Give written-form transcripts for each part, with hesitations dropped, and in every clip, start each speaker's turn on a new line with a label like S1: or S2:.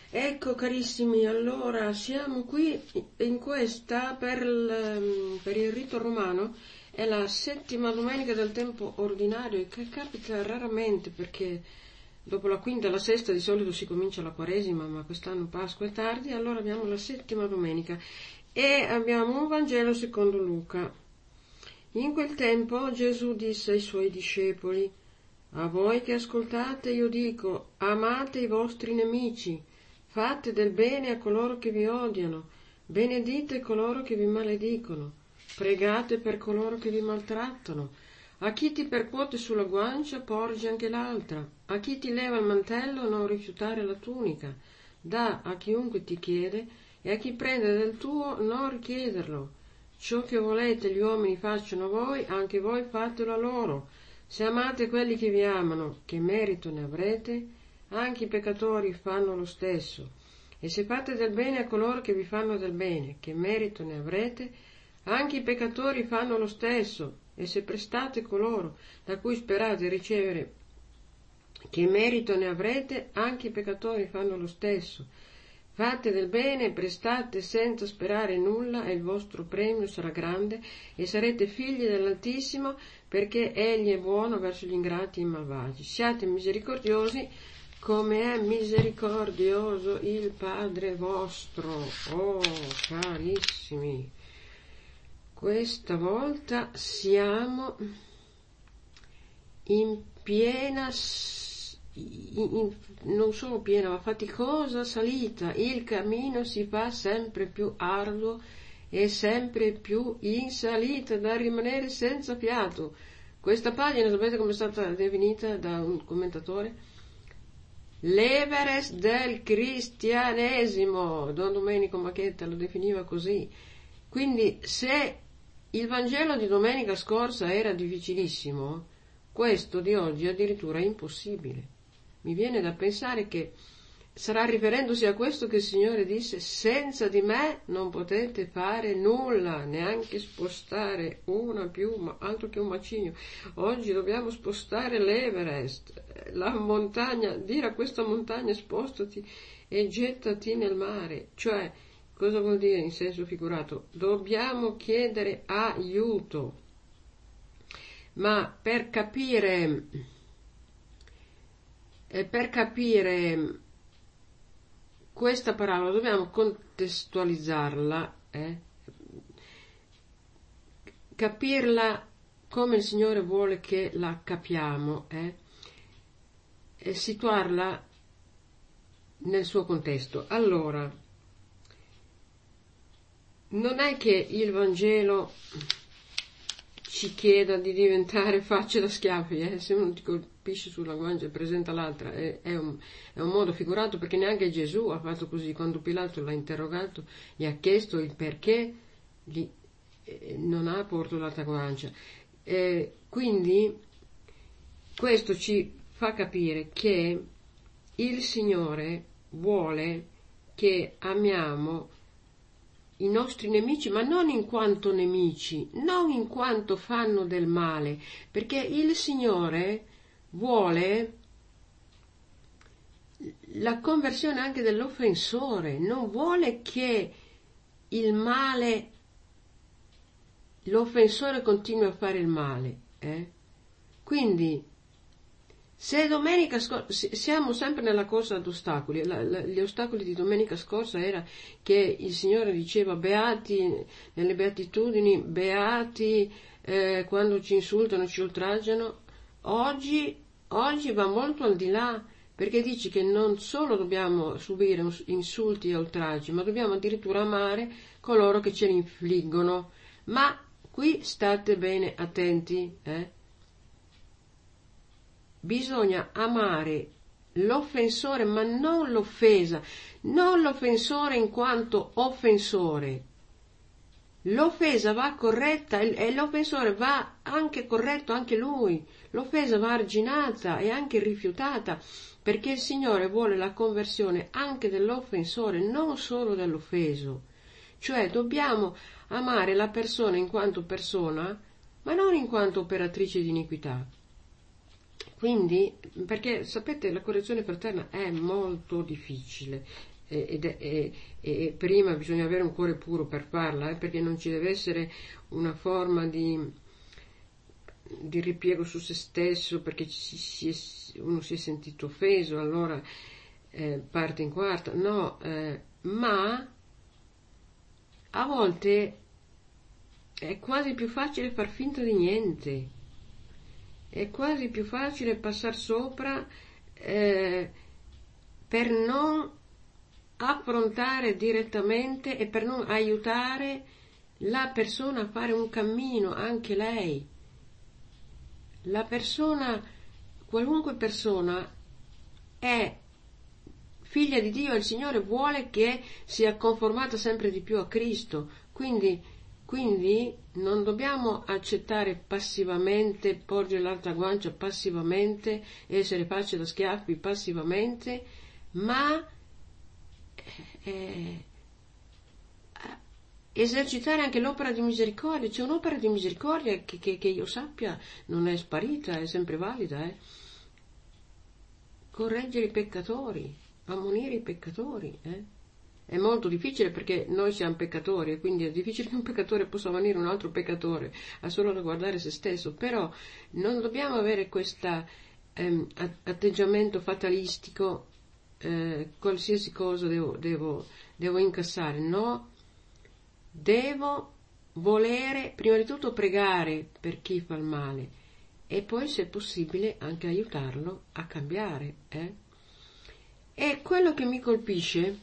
S1: Ecco carissimi, allora siamo qui in questa per il rito romano, è la settima domenica del tempo ordinario, che capita raramente perché dopo la quinta e la sesta di solito si comincia la Quaresima, ma quest'anno Pasqua è tardi, allora abbiamo la settima domenica e abbiamo un Vangelo secondo Luca. In quel tempo Gesù disse ai suoi discepoli: a voi che ascoltate io dico, amate i vostri nemici, fate del bene a coloro che vi odiano, benedite coloro che vi maledicono, pregate per coloro che vi maltrattano. A chi ti percuote sulla guancia porgi anche l'altra, a chi ti leva il mantello non rifiutare la tunica, dà a chiunque ti chiede e a chi prende del tuo non richiederlo. Ciò che volete gli uomini facciano a voi, anche voi fatelo a loro. Se amate quelli che vi amano, che merito ne avrete? Anche i peccatori fanno lo stesso. E se fate del bene a coloro che vi fanno del bene, che merito ne avrete? Anche i peccatori fanno lo stesso. E se prestate coloro da cui sperate ricevere, che merito ne avrete? Anche i peccatori fanno lo stesso. Fate del bene, prestate senza sperare nulla e il vostro premio sarà grande e sarete figli dell'Altissimo, perché Egli è buono verso gli ingrati e i malvagi. Siate misericordiosi come è misericordioso il Padre vostro. Oh, carissimi, questa volta siamo in piena non solo piena, ma faticosa salita. Il cammino si fa sempre più arduo e sempre più in salita, da rimanere senza fiato. Questa pagina, sapete come è stata definita da un commentatore? L'Everest del cristianesimo. Don Domenico Macchetta lo definiva così. Quindi, se il Vangelo di domenica scorsa era difficilissimo, questo di oggi addirittura è impossibile. Mi viene da pensare che sarà riferendosi a questo che il Signore disse: senza di me non potete fare nulla, neanche spostare una piuma, altro che un macigno. Oggi dobbiamo spostare l'Everest, la montagna, dire a questa montagna spostati e gettati nel mare. Cioè, cosa vuol dire in senso figurato? Dobbiamo chiedere aiuto. Ma per capire questa parola dobbiamo contestualizzarla, capirla come il Signore vuole che la capiamo, e situarla nel suo contesto. Allora, non è che il Vangelo ci chieda di diventare facce da schiaffi, se uno ti colpisce sulla guancia e presenta l'altra, è un modo figurato, perché neanche Gesù ha fatto così. Quando Pilato l'ha interrogato, gli ha chiesto il perché non ha portato l'altra guancia. Quindi questo ci fa capire che il Signore vuole che amiamo i nostri nemici, ma non in quanto nemici, non in quanto fanno del male, perché il Signore vuole la conversione anche dell'offensore, non vuole che il male, l'offensore continui a fare il male. Quindi, se domenica scorsa, siamo sempre nella corsa ad ostacoli, gli ostacoli di domenica scorsa era che il Signore diceva beati nelle beatitudini, beati quando ci insultano, ci oltraggiano. Oggi va molto al di là, perché dice che non solo dobbiamo subire insulti e oltraggi, ma dobbiamo addirittura amare coloro che ce li infliggono. Ma qui state bene attenti, Bisogna amare l'offensore, ma non l'offesa, non l'offensore in quanto offensore. L'offesa va corretta e l'offensore va anche corretto anche lui. L'offesa va arginata e anche rifiutata, perché il Signore vuole la conversione anche dell'offensore, non solo dell'offeso. Cioè dobbiamo amare la persona in quanto persona, ma non in quanto operatrice di iniquità. Quindi, perché sapete, la correzione fraterna è molto difficile, e prima bisogna avere un cuore puro per farla, perché non ci deve essere una forma di ripiego su se stesso perché uno si è sentito offeso, allora parte in quarta, no, ma a volte è quasi più facile far finta di niente, è quasi più facile passare sopra per non affrontare direttamente e per non aiutare la persona a fare un cammino, anche lei. La persona, qualunque persona, è figlia di Dio e il Signore vuole che sia conformata sempre di più a Cristo, quindi non dobbiamo accettare passivamente, porgere l'altra guancia passivamente, essere facce da schiaffi passivamente, ma esercitare anche l'opera di misericordia. C'è un'opera di misericordia che io sappia non è sparita, è sempre valida, correggere i peccatori, ammonire i peccatori, È molto difficile perché noi siamo peccatori e quindi è difficile che un peccatore possa ammonire un altro peccatore, ha solo da guardare se stesso, però non dobbiamo avere questo atteggiamento fatalistico, qualsiasi cosa devo incassare, no? Devo volere prima di tutto pregare per chi fa il male e poi se possibile anche aiutarlo a cambiare. E quello che mi colpisce,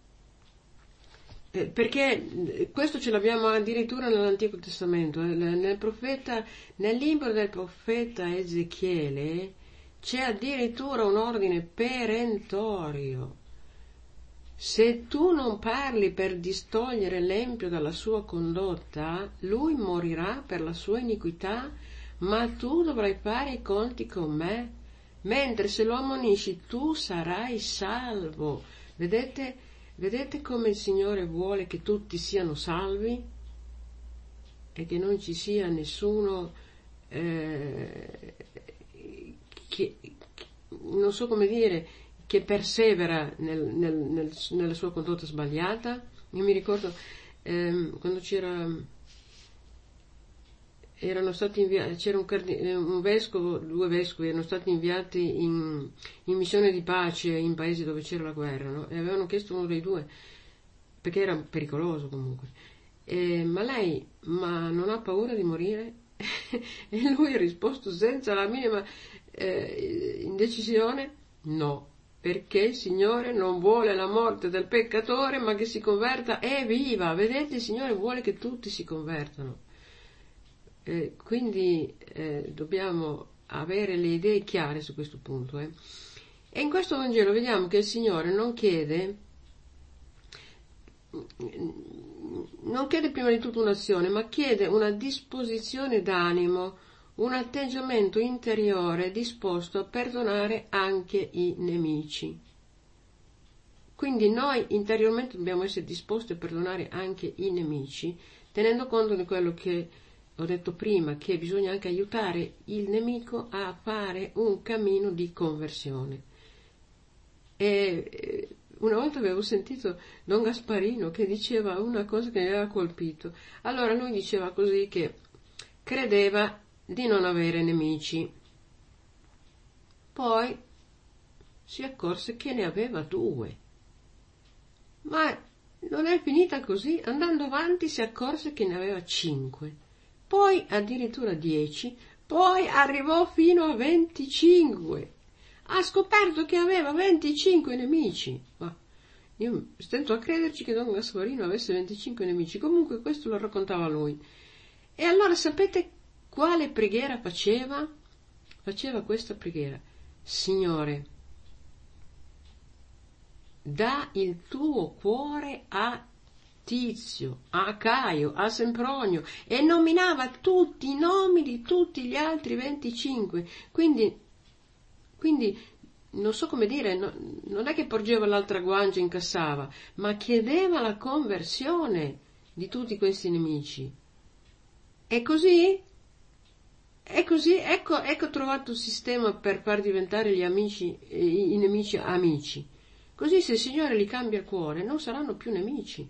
S1: perché questo ce l'abbiamo addirittura nell'Antico Testamento, nel libro del profeta Ezechiele c'è addirittura un ordine perentorio. Se tu non parli per distogliere l'empio dalla sua condotta, lui morirà per la sua iniquità, ma tu dovrai fare i conti con me, mentre se lo ammonisci tu sarai salvo. Vedete come il Signore vuole che tutti siano salvi e che non ci sia nessuno che non so come dire, che persevera nella sua condotta sbagliata. Io mi ricordo quando erano stati inviati, c'era un vescovo, 2 vescovi erano stati inviati in missione di pace in paesi dove c'era la guerra, no? E avevano chiesto uno dei 2 perché era pericoloso comunque, ma non ha paura di morire? E lui ha risposto senza la minima indecisione: no, perché il Signore non vuole la morte del peccatore ma che si converta e viva. Vedete, il Signore vuole che tutti si convertano. Quindi dobbiamo avere le idee chiare su questo punto. E in questo Vangelo vediamo che il Signore non chiede prima di tutto un'azione, ma chiede una disposizione d'animo, un atteggiamento interiore disposto a perdonare anche i nemici. Quindi noi interiormente dobbiamo essere disposti a perdonare anche i nemici, tenendo conto di quello che ho detto prima, che bisogna anche aiutare il nemico a fare un cammino di conversione. E una volta avevo sentito Don Gasparino che diceva una cosa che mi aveva colpito. Allora lui diceva così, che credeva di non avere nemici, poi si accorse che ne aveva 2, ma non è finita così, andando avanti si accorse che ne aveva 5, poi addirittura 10, poi arrivò fino a 25, ha scoperto che aveva 25 nemici. Ma io stento a crederci che Don Gasparino avesse 25 nemici, comunque questo lo raccontava lui. E allora sapete quale preghiera faceva? Faceva questa preghiera: Signore, dà il tuo cuore a Tizio, a Caio, a Sempronio, e nominava tutti i nomi di tutti gli altri 25. Quindi non so come dire, non è che porgeva l'altra guancia e incassava, ma chiedeva la conversione di tutti questi nemici. E così, ecco trovato un sistema per far diventare gli amici, i nemici amici. Così se il Signore li cambia il cuore non saranno più nemici.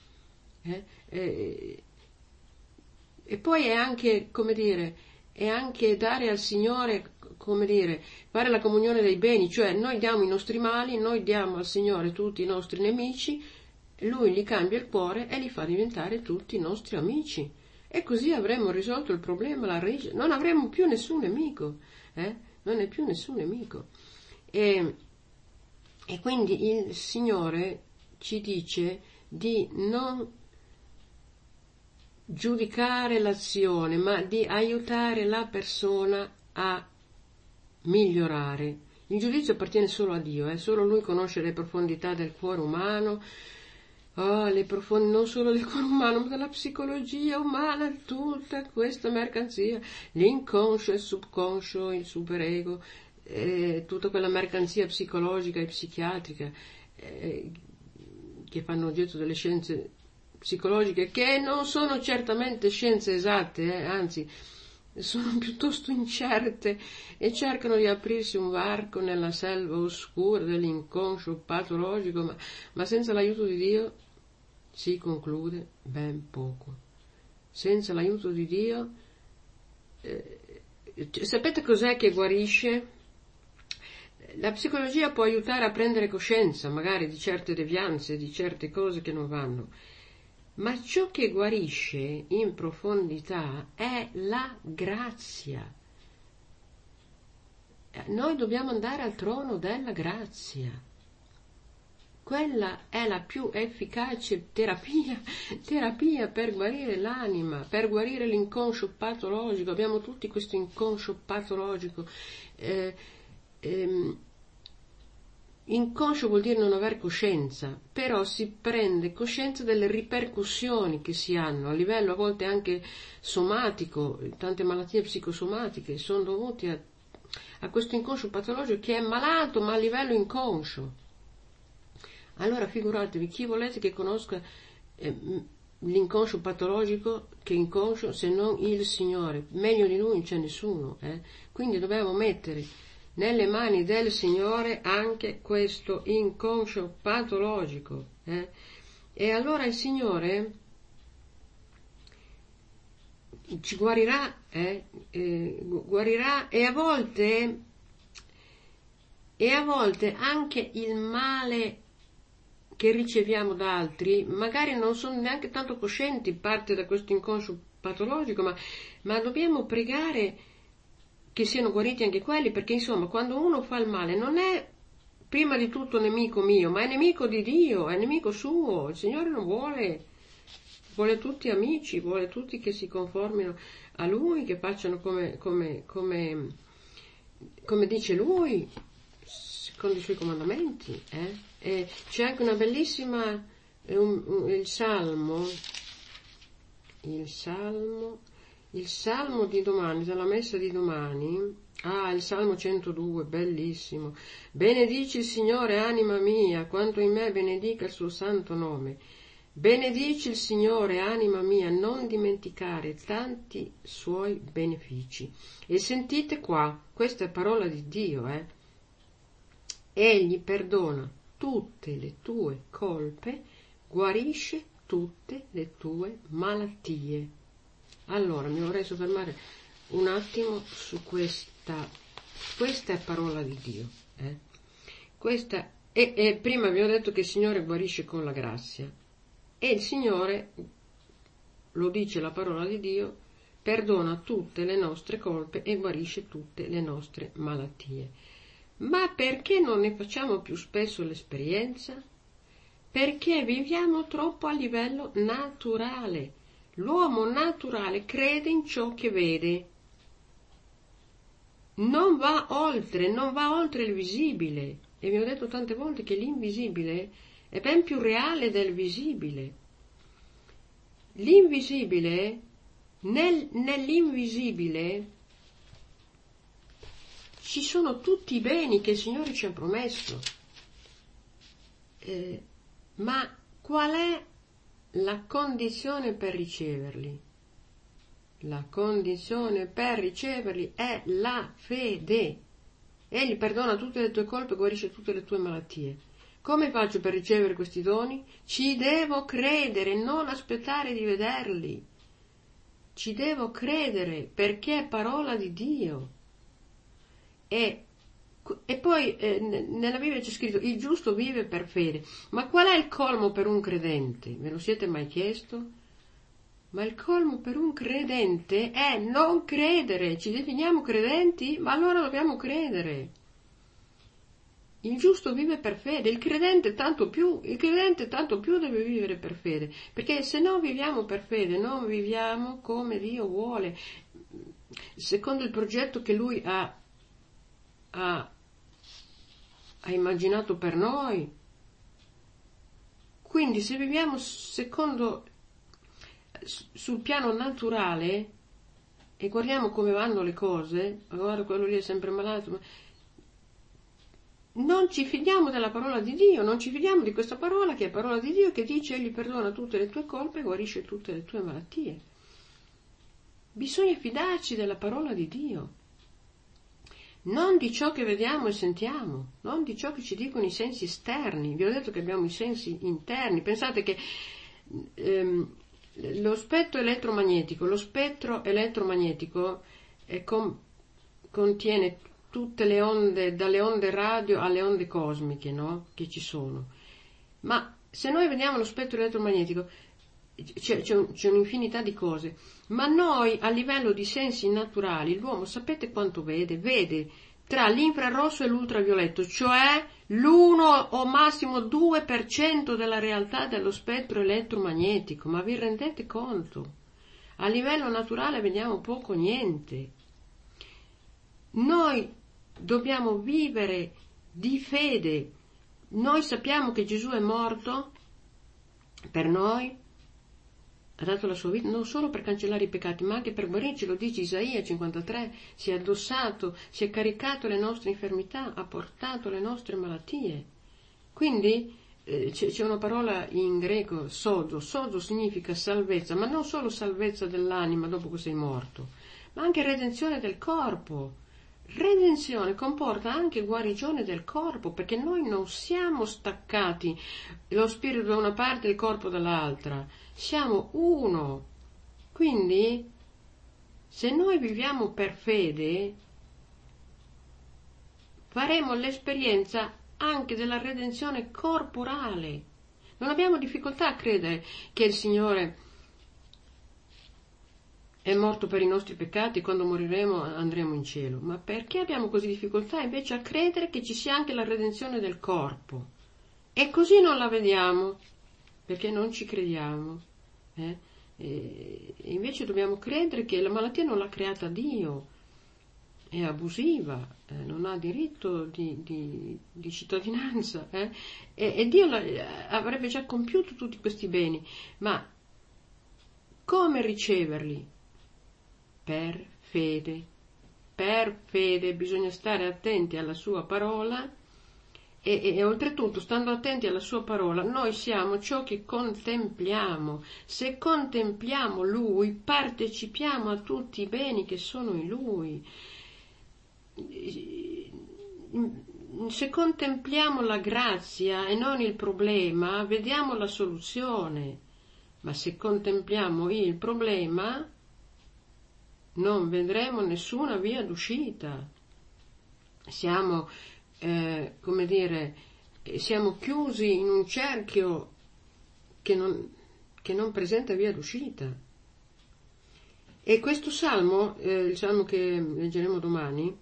S1: E poi è anche, come dire, è anche dare al Signore, come dire, fare la comunione dei beni, cioè noi diamo i nostri mali, noi diamo al Signore tutti i nostri nemici, Lui gli cambia il cuore e li fa diventare tutti i nostri amici. E così avremo risolto il problema, la radice, non avremo più nessun nemico, non è più nessun nemico. E quindi il Signore ci dice di non giudicare l'azione, ma di aiutare la persona a migliorare. Il giudizio appartiene solo a Dio, solo Lui conosce le profondità del cuore umano, non solo del cuore umano, ma della psicologia umana, tutta questa mercanzia, l'inconscio, il subconscio, il superego, tutta quella mercanzia psicologica e psichiatrica che fanno oggetto delle scienze psicologiche, che non sono certamente scienze esatte, anzi sono piuttosto incerte e cercano di aprirsi un varco nella selva oscura dell'inconscio patologico, ma senza l'aiuto di Dio si conclude ben poco. Senza l'aiuto di Dio, sapete cos'è che guarisce? La psicologia può aiutare a prendere coscienza magari di certe devianze, di certe cose che non vanno, ma ciò che guarisce in profondità è la grazia. Noi dobbiamo andare al trono della grazia. Quella è la più efficace terapia per guarire l'anima, per guarire l'inconscio patologico. Abbiamo tutti questo inconscio patologico. Inconscio vuol dire non aver coscienza, però si prende coscienza delle ripercussioni che si hanno a livello a volte anche somatico. Tante malattie psicosomatiche sono dovute a questo inconscio patologico che è malato ma a livello inconscio. Allora figuratevi, chi volete che conosca l'inconscio patologico che inconscio se non il Signore? Meglio di Lui non c'è nessuno. Quindi dobbiamo mettere nelle mani del Signore anche questo inconscio patologico. E allora il Signore ci guarirà, guarirà e a volte anche il male che riceviamo da altri, magari non sono neanche tanto coscienti, parte da questo inconscio patologico, ma dobbiamo pregare che siano guariti anche quelli, perché insomma quando uno fa il male non è prima di tutto nemico mio, ma è nemico di Dio, è nemico suo. Il Signore non vuole tutti amici, vuole tutti che si conformino a Lui, che facciano come dice Lui, secondo i Suoi comandamenti. E c'è anche una bellissima, il Salmo di domani, della messa di domani, il Salmo 102, bellissimo. Benedici il Signore, anima mia, quanto in me benedica il suo santo nome. Benedici il Signore, anima mia, non dimenticare tanti suoi benefici. E sentite qua, questa è parola di Dio, Egli perdona tutte le tue colpe, guarisce tutte le tue malattie. Allora, mi vorrei soffermare un attimo su questa è parola di Dio. E prima abbiamo detto che il Signore guarisce con la grazia, e il Signore, lo dice la parola di Dio, perdona tutte le nostre colpe e guarisce tutte le nostre malattie. Ma perché non ne facciamo più spesso l'esperienza? Perché viviamo troppo a livello naturale. L'uomo naturale crede in ciò che vede. Non va oltre il visibile. E vi ho detto tante volte che l'invisibile è ben più reale del visibile. L'invisibile, nell'invisibile ci sono tutti i beni che il Signore ci ha promesso. Ma qual è la condizione per riceverli? La condizione per riceverli è la fede. Egli perdona tutte le tue colpe e guarisce tutte le tue malattie. Come faccio per ricevere questi doni? Ci devo credere, non aspettare di vederli. Ci devo credere perché è parola di Dio. E poi nella Bibbia c'è scritto: il giusto vive per fede. Ma qual è il colmo per un credente? Ve lo siete mai chiesto? Ma il colmo per un credente è non credere. Ci definiamo credenti, ma allora dobbiamo credere. Il giusto vive per fede, il credente tanto più deve vivere per fede, perché se non viviamo per fede, non viviamo come Dio vuole, secondo il progetto che Lui ha immaginato per noi. Quindi se viviamo sul piano naturale e guardiamo come vanno le cose, guarda, quello lì è sempre malato, non ci fidiamo della parola di Dio, non ci fidiamo di questa parola che è parola di Dio, che dice: Egli perdona tutte le tue colpe e guarisce tutte le tue malattie. Bisogna fidarci della parola di Dio, non di ciò che vediamo e sentiamo, non di ciò che ci dicono i sensi esterni. Vi ho detto che abbiamo i sensi interni. Pensate che lo spettro elettromagnetico contiene tutte le onde, dalle onde radio alle onde cosmiche, no? Che ci sono. Ma se noi vediamo lo spettro elettromagnetico, c'è un'infinità di cose, ma noi a livello di sensi naturali, l'uomo sapete quanto vede? Vede tra l'infrarosso e l'ultravioletto, cioè l'1 o massimo 2% della realtà dello spettro elettromagnetico. Ma vi rendete conto? A livello naturale vediamo poco, niente. Noi dobbiamo vivere di fede. Noi sappiamo che Gesù è morto per noi, ha dato la sua vita non solo per cancellare i peccati, ma anche per guarirci. Lo dice Isaia 53, si è addossato, si è caricato le nostre infermità, ha portato le nostre malattie. Quindi c'è una parola in greco, sozo significa salvezza, ma non solo salvezza dell'anima dopo che sei morto, ma anche redenzione del corpo. Redenzione comporta anche guarigione del corpo, perché noi non siamo staccati, lo spirito da una parte e il corpo dall'altra, siamo uno. Quindi se noi viviamo per fede faremo l'esperienza anche della redenzione corporale. Non abbiamo difficoltà a credere che il Signore è morto per i nostri peccati, quando moriremo andremo in cielo. Ma perché abbiamo così difficoltà invece a credere che ci sia anche la redenzione del corpo? E così non la vediamo, perché non ci crediamo. E invece dobbiamo credere che la malattia non l'ha creata Dio, è abusiva, non ha diritto di cittadinanza, e Dio avrebbe già compiuto tutti questi beni. Ma come riceverli? Per fede. Per fede bisogna stare attenti alla sua parola e oltretutto, stando attenti alla sua parola, noi siamo ciò che contempliamo. Se contempliamo Lui, partecipiamo a tutti i beni che sono in Lui. Se contempliamo la grazia e non il problema, vediamo la soluzione. Ma se contempliamo il problema, non vedremo nessuna via d'uscita. Siamo, siamo chiusi in un cerchio che non presenta via d'uscita. E questo salmo, il salmo che leggeremo domani,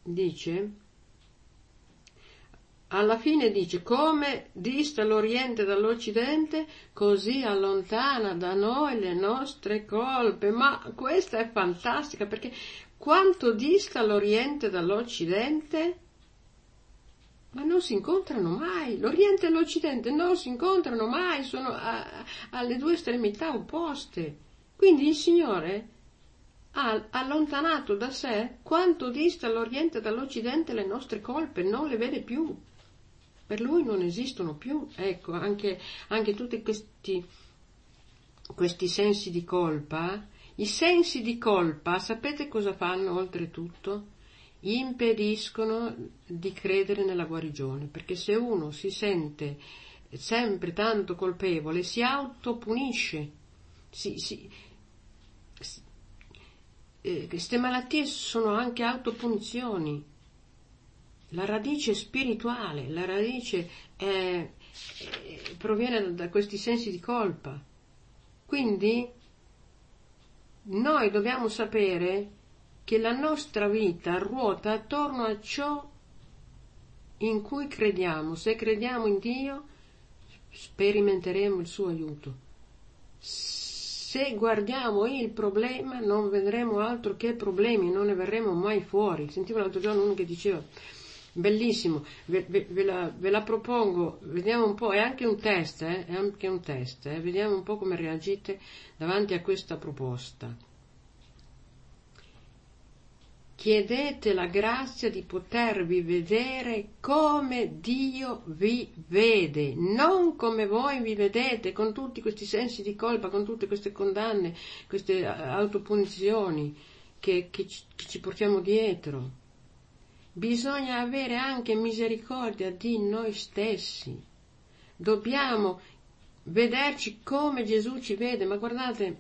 S1: alla fine dice: come dista l'Oriente dall'Occidente, così allontana da noi le nostre colpe. Ma questa è fantastica, perché quanto dista l'Oriente dall'Occidente? Ma non si incontrano mai. L'Oriente e l'Occidente non si incontrano mai, sono alle due estremità opposte. Quindi il Signore ha allontanato da sé quanto dista l'Oriente dall'Occidente le nostre colpe, non le vede più. Per Lui non esistono più. Ecco, anche tutti questi sensi di colpa. I sensi di colpa, sapete cosa fanno oltretutto? impediscono di credere nella guarigione, perché se uno si sente sempre tanto colpevole, si autopunisce, queste malattie sono anche autopunizioni. La radice è spirituale, la radice proviene da questi sensi di colpa. Quindi noi dobbiamo sapere che la nostra vita ruota attorno a ciò in cui crediamo. Se crediamo in Dio, sperimenteremo il suo aiuto. Se guardiamo il problema, non vedremo altro che problemi, non ne verremo mai fuori. Sentivo l'altro giorno uno che diceva, bellissimo, ve la propongo, vediamo un po', è anche un test, vediamo un po' come reagite davanti a questa proposta. Chiedete la grazia di potervi vedere come Dio vi vede, non come voi vi vedete, con tutti questi sensi di colpa, con tutte queste condanne, queste autopunizioni che ci portiamo dietro. Bisogna avere anche misericordia di noi stessi. Dobbiamo vederci come Gesù ci vede, ma guardate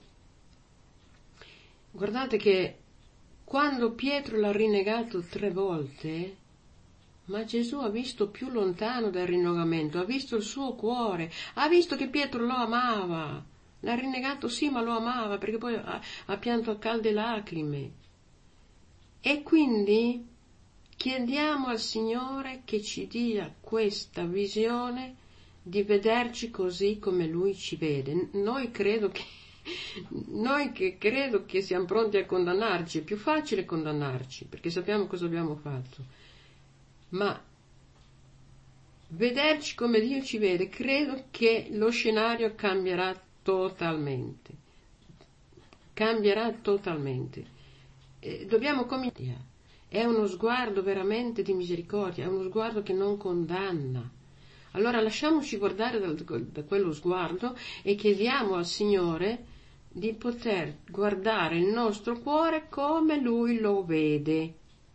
S1: che quando Pietro l'ha rinnegato 3 volte, ma Gesù ha visto più lontano dal rinnegamento, ha visto il suo cuore, ha visto che Pietro lo amava, l'ha rinnegato sì, ma lo amava, perché poi ha pianto a calde lacrime. E quindi chiediamo al Signore che ci dia questa visione di vederci così come Lui ci vede. Noi che credo che siamo pronti a condannarci, è più facile condannarci perché sappiamo cosa abbiamo fatto, ma vederci come Dio ci vede, credo che lo scenario cambierà totalmente. Dobbiamo cominciare. È uno sguardo veramente di misericordia, è uno sguardo che non condanna. Allora lasciamoci guardare da quello sguardo e chiediamo al Signore di poter guardare il nostro cuore come Lui lo vede.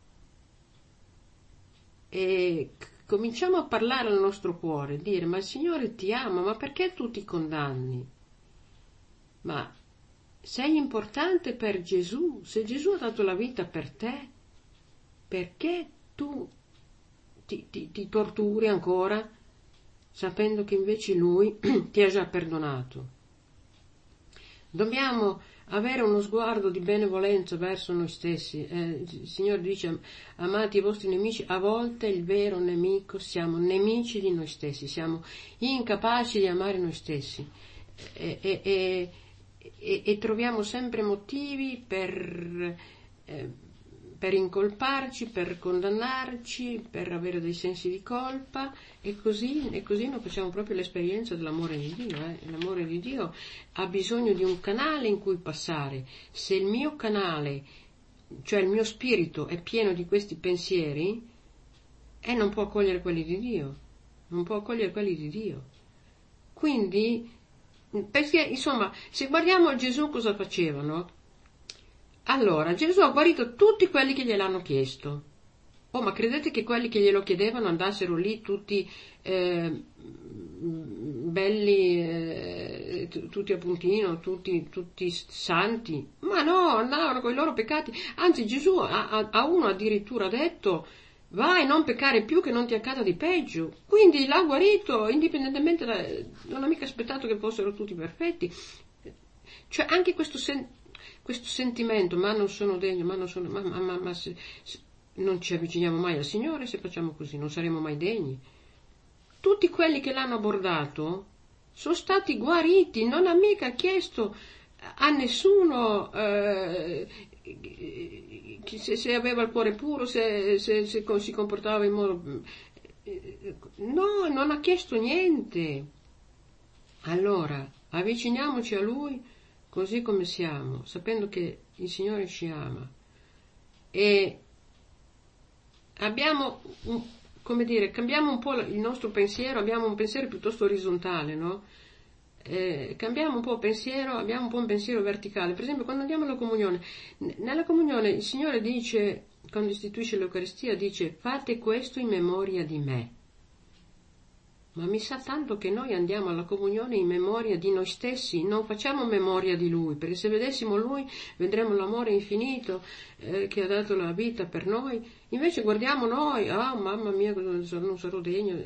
S1: E cominciamo a parlare al nostro cuore, dire: ma il Signore ti ama, ma perché tu ti condanni? Ma sei importante per Gesù, se Gesù ha dato la vita per te, perché tu ti torturi ancora, sapendo che invece Lui ti ha già perdonato? Dobbiamo avere uno sguardo di benevolenza verso noi stessi. Il Signore dice: amate i vostri nemici. A volte il vero nemico siamo nemici di noi stessi, siamo incapaci di amare noi stessi e troviamo sempre motivi per incolparci, per condannarci, per avere dei sensi di colpa, e così non facciamo proprio l'esperienza dell'amore di Dio. L'amore di Dio ha bisogno di un canale in cui passare. Se il mio canale, cioè il mio spirito, è pieno di questi pensieri, non può accogliere quelli di Dio, Quindi, perché insomma, se guardiamo Gesù cosa facevano? Allora, Gesù ha guarito tutti quelli che gliel'hanno chiesto. Oh, ma credete che quelli che glielo chiedevano andassero lì tutti belli, tutti a puntino, tutti santi? Ma no, andavano con i loro peccati. Anzi, Gesù a uno addirittura detto: vai, non peccare più, che non ti accada di peggio. Quindi l'ha guarito, indipendentemente non ha mica aspettato che fossero tutti perfetti. Cioè, anche questo sentimento, ma non sono degno, ma non ci avviciniamo mai al Signore se facciamo così, non saremo mai degni. Tutti quelli che l'hanno abordato sono stati guariti, non ha mica chiesto a nessuno se aveva il cuore puro, se si comportava in modo... No, non ha chiesto niente. Allora, avviciniamoci a Lui così come siamo, sapendo che il Signore ci ama. E abbiamo, cambiamo un po' il nostro pensiero, abbiamo un pensiero piuttosto orizzontale, no? Cambiamo un po' pensiero, abbiamo un po' un pensiero verticale. Per esempio, quando andiamo alla comunione, nella comunione il Signore dice: quando istituisce l'Eucaristia, dice fate questo in memoria di me. Ma mi sa tanto che noi andiamo alla comunione in memoria di noi stessi, non facciamo memoria di Lui, perché se vedessimo Lui vedremo l'amore infinito che ha dato la vita per noi, invece guardiamo noi, mamma mia, non sarò degno,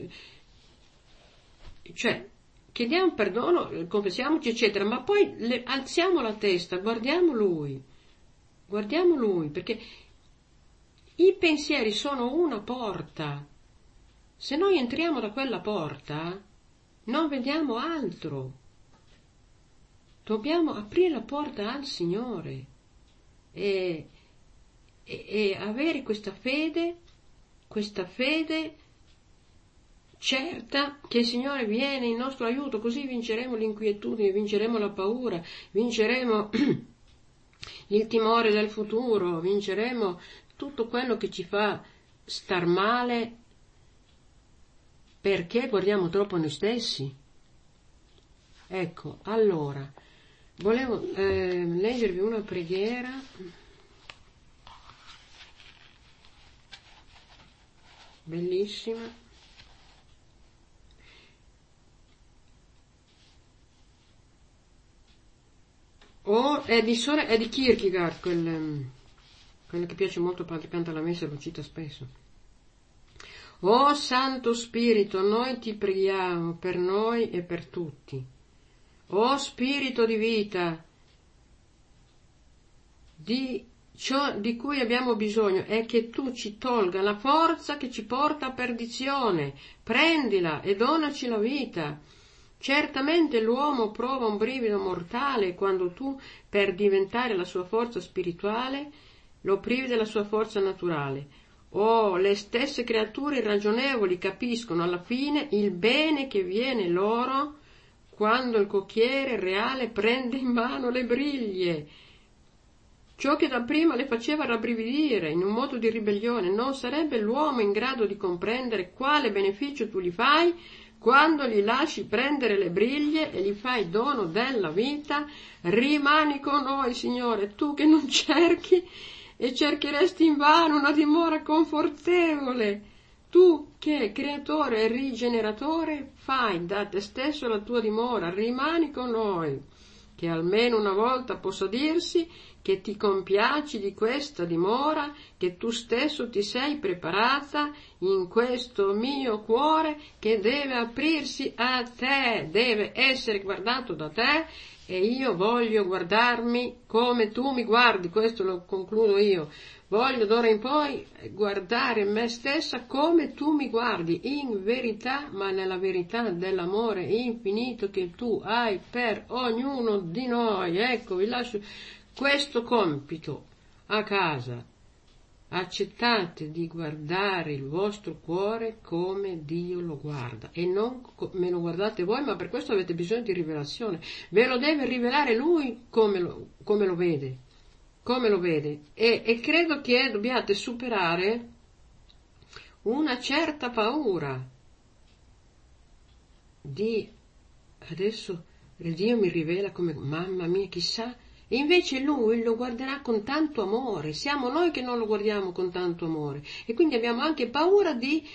S1: cioè chiediamo perdono, confessiamoci eccetera, ma poi alziamo la testa, guardiamo Lui, perché i pensieri sono una porta. Se noi entriamo da quella porta, non vediamo altro. Dobbiamo aprire la porta al Signore e avere questa fede certa che il Signore viene in nostro aiuto, così vinceremo l'inquietudine, vinceremo la paura, vinceremo il timore del futuro, vinceremo tutto quello che ci fa star male, perché guardiamo troppo noi stessi. Ecco, allora, volevo leggervi una preghiera bellissima. È di Kierkegaard, quella che piace molto, padre canta la messa, lo cita spesso. O Santo Spirito, noi ti preghiamo per noi e per tutti. O Spirito di vita, di ciò di cui abbiamo bisogno è che tu ci tolga la forza che ci porta a perdizione. Prendila e donaci la vita. Certamente l'uomo prova un brivido mortale quando tu, per diventare la sua forza spirituale, lo privi della sua forza naturale. Le stesse creature irragionevoli capiscono alla fine il bene che viene loro quando il cocchiere reale prende in mano le briglie. Ciò che dapprima le faceva rabbrividire in un modo di ribellione, non sarebbe l'uomo in grado di comprendere quale beneficio tu gli fai quando gli lasci prendere le briglie e gli fai dono della vita. Rimani con noi, Signore, tu che non cerchi e cercheresti invano una dimora confortevole. Tu che, creatore e rigeneratore, fai da te stesso la tua dimora, rimani con noi, che almeno una volta possa dirsi che ti compiaci di questa dimora, che tu stesso ti sei preparata in questo mio cuore che deve aprirsi a te, deve essere guardato da te, e io voglio guardarmi come tu mi guardi. Questo lo concludo io. Voglio d'ora in poi guardare me stessa come tu mi guardi, in verità, ma nella verità dell'amore infinito che tu hai per ognuno di noi. Ecco, vi lascio questo compito a casa. Accettate di guardare il vostro cuore come Dio lo guarda, e non me lo guardate voi, ma per questo avete bisogno di rivelazione. Ve lo deve rivelare Lui come lo vede. E credo che dobbiate superare una certa paura di adesso Dio mi rivela come, mamma mia, chissà. E invece Lui lo guarderà con tanto amore. Siamo noi che non lo guardiamo con tanto amore, e quindi abbiamo anche paura di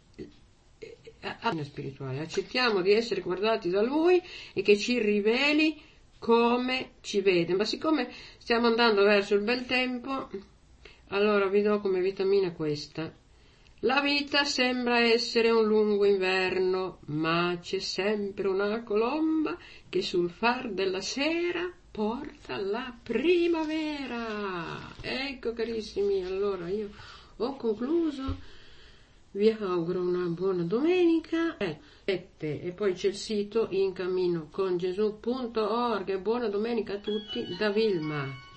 S1: spirituale. Accettiamo di essere guardati da Lui e che ci riveli come ci vede. Ma siccome stiamo andando verso il bel tempo, allora vi do come vitamina questa: la vita sembra essere un lungo inverno, ma c'è sempre una colomba che sul far della sera porta la primavera. Ecco, carissimi, allora io ho concluso, vi auguro una buona domenica, e poi c'è il sito incaminocongesù.org. Buona domenica a tutti da Vilma.